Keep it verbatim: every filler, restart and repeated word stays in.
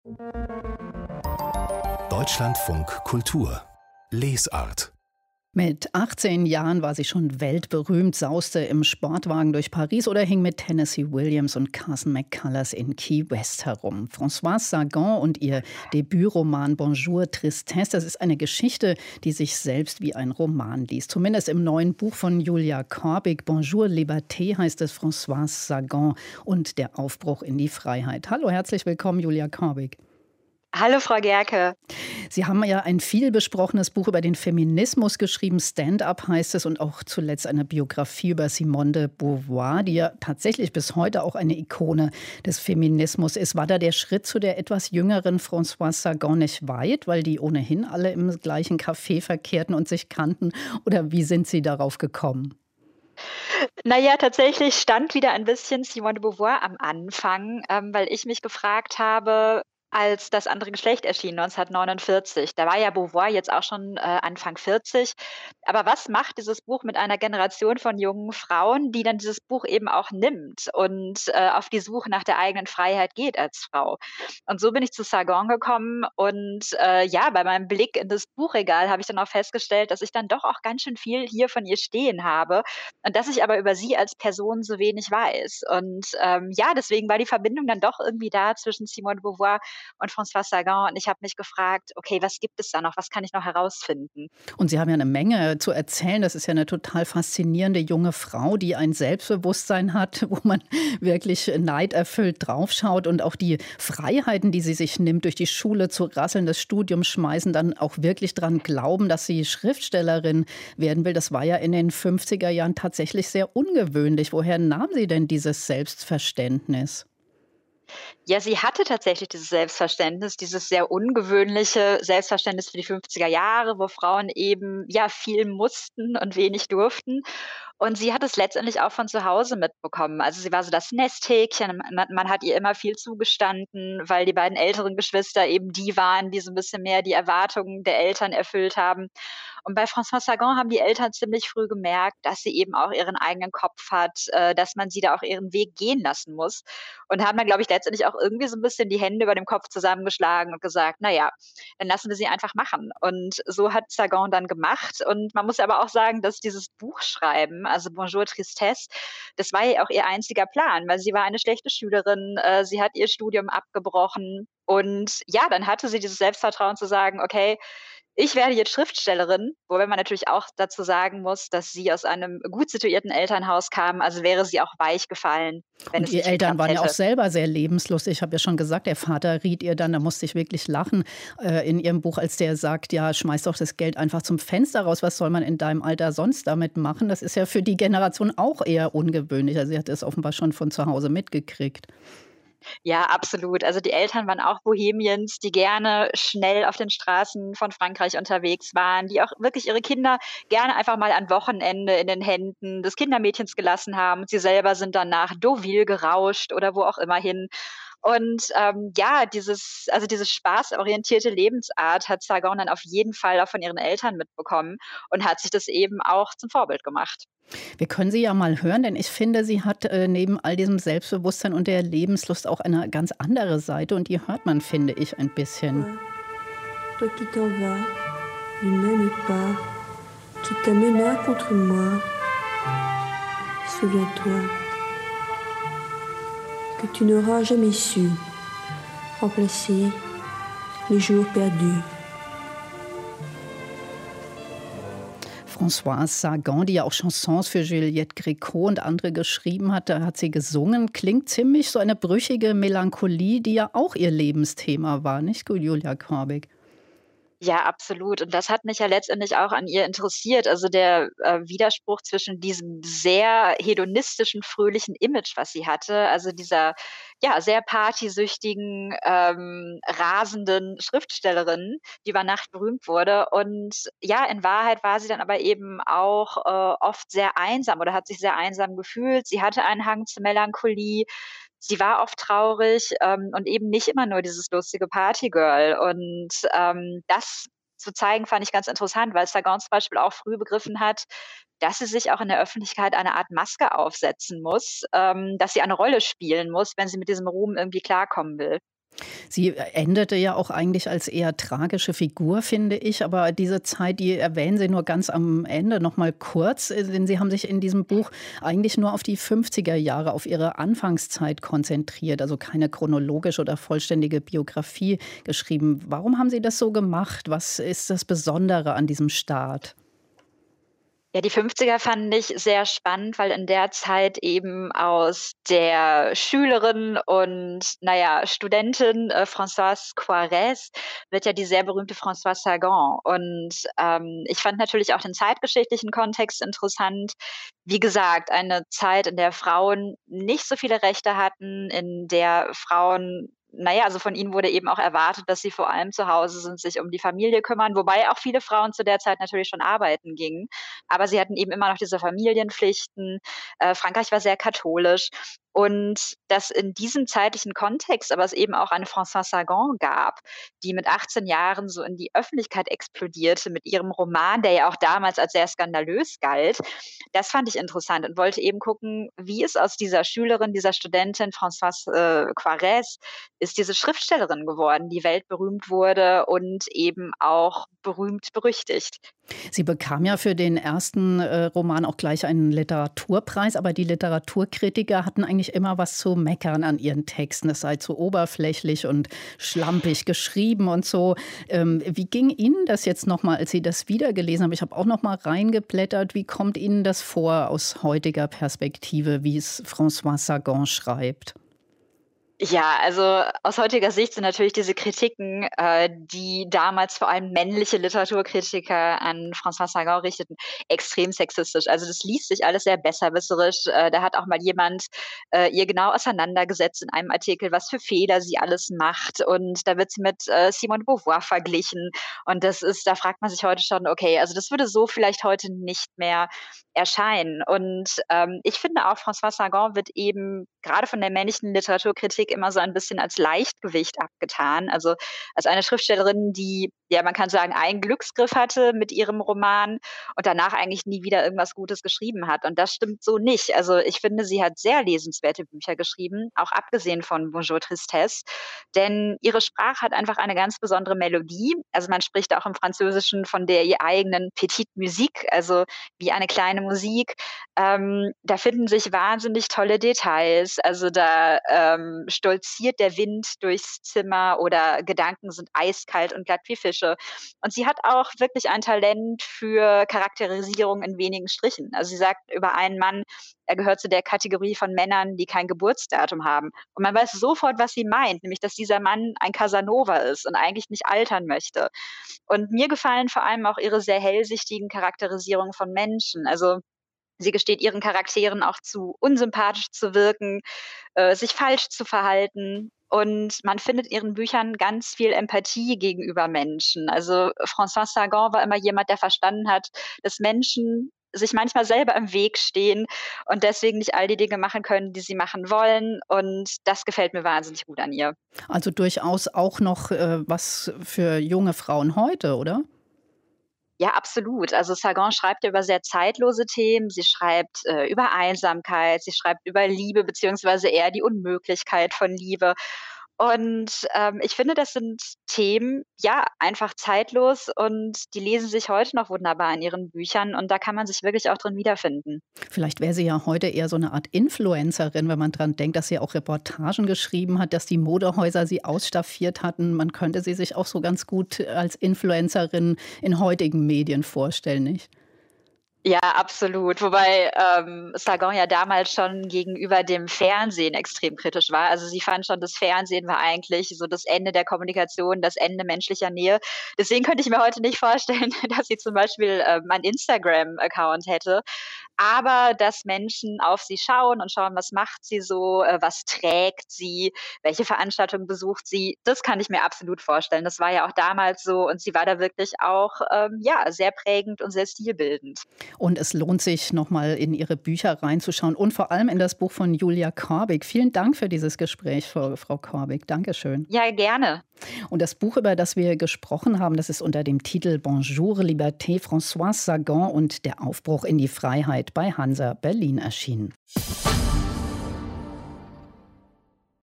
Deutschlandfunk Kultur Lesart. Mit achtzehn Jahren war sie schon weltberühmt, sauste im Sportwagen durch Paris oder hing mit Tennessee Williams und Carson McCullers in Key West herum. Françoise Sagan und ihr Debütroman Bonjour Tristesse, das ist eine Geschichte, die sich selbst wie ein Roman liest. Zumindest im neuen Buch von Julia Korbig, Bonjour Liberté, heißt es Françoise Sagan und der Aufbruch in die Freiheit. Hallo, herzlich willkommen, Julia Korbig. Hallo, Frau Gerke. Sie haben ja ein viel besprochenes Buch über den Feminismus geschrieben. Stand-up heißt es, und auch zuletzt eine Biografie über Simone de Beauvoir, die ja tatsächlich bis heute auch eine Ikone des Feminismus ist. War da der Schritt zu der etwas jüngeren Françoise Sagan nicht weit, weil die ohnehin alle im gleichen Café verkehrten und sich kannten? Oder wie sind Sie darauf gekommen? Naja, tatsächlich stand wieder ein bisschen Simone de Beauvoir am Anfang, ähm, weil ich mich gefragt habe, als Das andere Geschlecht erschien neunzehnhundertneunundvierzig. Da war ja Beauvoir jetzt auch schon äh, Anfang vierzig. Aber was macht dieses Buch mit einer Generation von jungen Frauen, die dann dieses Buch eben auch nimmt und äh, auf die Suche nach der eigenen Freiheit geht als Frau? Und so bin ich zu Sagan gekommen und äh, ja, bei meinem Blick in das Buchregal habe ich dann auch festgestellt, dass ich dann doch auch ganz schön viel hier von ihr stehen habe und dass ich aber über sie als Person so wenig weiß. Und ähm, ja, deswegen war die Verbindung dann doch irgendwie da zwischen Simone de Beauvoir und Françoise Sagan. Und ich habe mich gefragt, okay, was gibt es da noch? Was kann ich noch herausfinden? Und Sie haben ja eine Menge zu erzählen. Das ist ja eine total faszinierende junge Frau, die ein Selbstbewusstsein hat, wo man wirklich neiderfüllt draufschaut. Und auch die Freiheiten, die sie sich nimmt, durch die Schule zu rasseln, das Studium schmeißen, dann auch wirklich dran glauben, dass sie Schriftstellerin werden will. Das war ja in den fünfziger Jahren tatsächlich sehr ungewöhnlich. Woher nahm sie denn dieses Selbstverständnis? Ja, sie hatte tatsächlich dieses Selbstverständnis, dieses sehr ungewöhnliche Selbstverständnis für die fünfziger Jahre, wo Frauen eben, ja, viel mussten und wenig durften. Und sie hat es letztendlich auch von zu Hause mitbekommen. Also, sie war so das Nesthäkchen. Man man hat ihr immer viel zugestanden, weil die beiden älteren Geschwister eben die waren, die so 'n bisschen mehr die Erwartungen der Eltern erfüllt haben. Und bei Françoise Sagan haben die Eltern ziemlich früh gemerkt, dass sie eben auch ihren eigenen Kopf hat, äh, dass man sie da auch ihren Weg gehen lassen muss. Und haben dann, glaube ich, letztendlich auch irgendwie so 'n bisschen die Hände über dem Kopf zusammengeschlagen und gesagt: „Na ja, dann lassen wir sie einfach machen." Und so hat Sagan dann gemacht. Und man muss aber auch sagen, dass dieses Buchschreiben, also Bonjour Tristesse, das war ja auch ihr einziger Plan, weil sie war eine schlechte Schülerin, äh, sie hat ihr Studium abgebrochen. Und ja, dann hatte sie dieses Selbstvertrauen zu sagen: „Okay, ich werde jetzt Schriftstellerin", wobei man natürlich auch dazu sagen muss, dass sie aus einem gut situierten Elternhaus kam, also wäre sie auch weich gefallen, wenn Und es die nicht Eltern geklappt waren ja auch hätte. selber sehr lebenslustig. Ich habe ja schon gesagt, der Vater riet ihr dann, da musste ich wirklich lachen, äh, in ihrem Buch, als der sagt, ja, schmeiß doch das Geld einfach zum Fenster raus. Was soll man in deinem Alter sonst damit machen? Das ist ja für die Generation auch eher ungewöhnlich. Also sie hat es offenbar schon von zu Hause mitgekriegt. Ja, absolut. Also die Eltern waren auch Bohemiens, die gerne schnell auf den Straßen von Frankreich unterwegs waren, die auch wirklich ihre Kinder gerne einfach mal an Wochenende in den Händen des Kindermädchens gelassen haben. Sie selber sind dann nach Deauville gerauscht oder wo auch immer hin. Und ähm, ja, dieses, also diese spaßorientierte Lebensart hat Sagan dann auf jeden Fall auch von ihren Eltern mitbekommen und hat sich das eben auch zum Vorbild gemacht. Wir können sie ja mal hören, denn ich finde, sie hat äh, neben all diesem Selbstbewusstsein und der Lebenslust auch eine ganz andere Seite. Und die hört man, finde ich, ein bisschen. Toi qui t'en vas, d'une main pas, qui t'amena contre moi. Souviens-toi que tu n'auras jamais su remplacer les jours perdus. Françoise Sagan, die ja auch Chansons für Juliette Gréco und andere geschrieben hat, da hat sie gesungen. Klingt ziemlich so eine brüchige Melancholie, die ja auch ihr Lebensthema war, nicht gut, Julia Korbig? Ja, absolut. Und das hat mich ja letztendlich auch an ihr interessiert. Also der äh, Widerspruch zwischen diesem sehr hedonistischen, fröhlichen Image, was sie hatte, also dieser ja sehr partysüchtigen, ähm, rasenden Schriftstellerin, die über Nacht berühmt wurde. Und ja, in Wahrheit war sie dann aber eben auch äh, oft sehr einsam oder hat sich sehr einsam gefühlt. Sie hatte einen Hang zur Melancholie. Sie war oft traurig, ähm, und eben nicht immer nur dieses lustige Partygirl. Und, ähm, das zu zeigen, fand ich ganz interessant, weil Sagan zum Beispiel auch früh begriffen hat, dass sie sich auch in der Öffentlichkeit eine Art Maske aufsetzen muss, ähm, dass sie eine Rolle spielen muss, wenn sie mit diesem Ruhm irgendwie klarkommen will. Sie endete ja auch eigentlich als eher tragische Figur, finde ich. Aber diese Zeit, die erwähnen Sie nur ganz am Ende noch mal kurz. Denn Sie haben sich in diesem Buch eigentlich nur auf die fünfziger Jahre, auf Ihre Anfangszeit konzentriert. Also keine chronologische oder vollständige Biografie geschrieben. Warum haben Sie das so gemacht? Was ist das Besondere an diesem Start? Ja, die fünfziger fand ich sehr spannend, weil in der Zeit eben aus der Schülerin und, na ja, Studentin, äh, Françoise Coirès wird ja die sehr berühmte Françoise Sagan. Und, ähm, ich fand natürlich auch den zeitgeschichtlichen Kontext interessant. Wie gesagt, eine Zeit, in der Frauen nicht so viele Rechte hatten, in der Frauen na ja, also von ihnen wurde eben auch erwartet, dass sie vor allem zu Hause sind, sich um die Familie kümmern, wobei auch viele Frauen zu der Zeit natürlich schon arbeiten gingen. Aber sie hatten eben immer noch diese Familienpflichten. Äh, Frankreich war sehr katholisch. Und dass in diesem zeitlichen Kontext aber es eben auch eine Françoise Sagan gab, die mit achtzehn Jahren so in die Öffentlichkeit explodierte mit ihrem Roman, der ja auch damals als sehr skandalös galt. Das fand ich interessant und wollte eben gucken, wie es aus dieser Schülerin, dieser Studentin Françoise äh, Coirès ist diese Schriftstellerin geworden, die weltberühmt wurde und eben auch berühmt berüchtigt. Sie bekam ja für den ersten äh, Roman auch gleich einen Literaturpreis, aber die Literaturkritiker hatten eigentlich immer was zu meckern an ihren Texten. Es sei zu oberflächlich und schlampig geschrieben und so. Ähm, wie ging Ihnen das jetzt nochmal, als Sie das wiedergelesen haben? Ich habe auch noch mal reingeblättert. Wie kommt Ihnen das vor aus heutiger Perspektive, wie es Françoise Sagan schreibt? Ja, also aus heutiger Sicht sind natürlich diese Kritiken, äh, die damals vor allem männliche Literaturkritiker an Françoise Sagan richteten, extrem sexistisch. Also das liest sich alles sehr besserwisserisch. Äh, da hat auch mal jemand äh, ihr genau auseinandergesetzt in einem Artikel, was für Fehler sie alles macht. Und da wird sie mit äh, Simone de Beauvoir verglichen. Und das ist, da fragt man sich heute schon, okay, also das würde so vielleicht heute nicht mehr erscheinen. Und ähm, ich finde auch, Françoise Sagan wird eben gerade von der männlichen Literaturkritik immer so ein bisschen als Leichtgewicht abgetan. Also als eine Schriftstellerin, die, ja, man kann sagen, einen Glücksgriff hatte mit ihrem Roman und danach eigentlich nie wieder irgendwas Gutes geschrieben hat. Und das stimmt so nicht. Also ich finde, sie hat sehr lesenswerte Bücher geschrieben, auch abgesehen von Bonjour Tristesse. Denn ihre Sprache hat einfach eine ganz besondere Melodie. Also man spricht auch im Französischen von der ihr eigenen Petite Musique, also wie eine kleine Musik. Ähm, da finden sich wahnsinnig tolle Details. Also da ähm, stolziert der Wind durchs Zimmer oder Gedanken sind eiskalt und glatt wie Fische. Und sie hat auch wirklich ein Talent für Charakterisierung in wenigen Strichen. Also sie sagt über einen Mann, er gehört zu der Kategorie von Männern, die kein Geburtsdatum haben. Und man weiß sofort, was sie meint, nämlich dass dieser Mann ein Casanova ist und eigentlich nicht altern möchte. Und mir gefallen vor allem auch ihre sehr hellsichtigen Charakterisierungen von Menschen. Also sie gesteht ihren Charakteren auch zu, unsympathisch zu wirken, äh, sich falsch zu verhalten. Und man findet in ihren Büchern ganz viel Empathie gegenüber Menschen. Also Françoise Sagan war immer jemand, der verstanden hat, dass Menschen sich manchmal selber im Weg stehen und deswegen nicht all die Dinge machen können, die sie machen wollen. Und das gefällt mir wahnsinnig gut an ihr. Also durchaus auch noch äh, was für junge Frauen heute, oder? Ja, absolut. Also Sagan schreibt ja über sehr zeitlose Themen. Sie schreibt äh, über Einsamkeit, sie schreibt über Liebe, beziehungsweise eher die Unmöglichkeit von Liebe. Und ähm, ich finde, das sind Themen, ja, einfach zeitlos und die lesen sich heute noch wunderbar in ihren Büchern und da kann man sich wirklich auch drin wiederfinden. Vielleicht wäre sie ja heute eher so eine Art Influencerin, wenn man dran denkt, dass sie auch Reportagen geschrieben hat, dass die Modehäuser sie ausstaffiert hatten. Man könnte sie sich auch so ganz gut als Influencerin in heutigen Medien vorstellen, nicht? Ja, absolut. Wobei ähm, Sagan ja damals schon gegenüber dem Fernsehen extrem kritisch war. Also sie fand schon, das Fernsehen war eigentlich so das Ende der Kommunikation, das Ende menschlicher Nähe. Deswegen könnte ich mir heute nicht vorstellen, dass sie zum Beispiel ähm, einen Instagram-Account hätte. Aber dass Menschen auf sie schauen und schauen, was macht sie so, äh, was trägt sie, welche Veranstaltungen besucht sie, das kann ich mir absolut vorstellen. Das war ja auch damals so und sie war da wirklich auch ähm, ja, sehr prägend und sehr stilbildend. Und es lohnt sich, noch mal in ihre Bücher reinzuschauen und vor allem in das Buch von Julia Korbig. Vielen Dank für dieses Gespräch, Frau, Frau Korbig. Dankeschön. Ja, gerne. Und das Buch, über das wir gesprochen haben, das ist unter dem Titel Bonjour, Liberté, Françoise Sagan und der Aufbruch in die Freiheit bei Hansa Berlin erschienen.